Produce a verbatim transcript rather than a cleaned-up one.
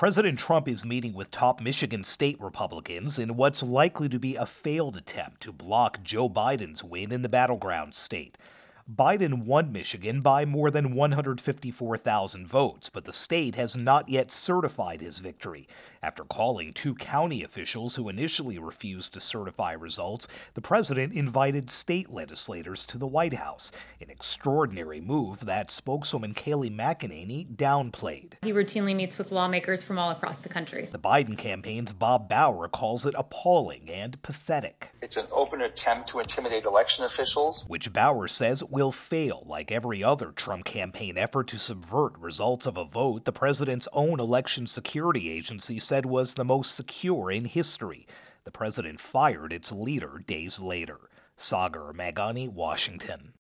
President Trump is meeting with top Michigan state Republicans in what's likely to be a failed attempt to block Joe Biden's win in the battleground state. Biden won Michigan by more than one hundred fifty-four thousand votes, but the state has not yet certified his victory. After calling two county officials who initially refused to certify results, the president invited state legislators to the White House, an extraordinary move that spokeswoman Kayleigh McEnany downplayed. He routinely meets with lawmakers from all across the country. The Biden campaign's Bob Bauer calls it appalling and pathetic. It's an open attempt to intimidate election officials, which Bauer says will fail like every other Trump campaign effort to subvert results of a vote the president's own election security agency said was the most secure in history. The president fired its leader days later. Sagar Meghani, Washington.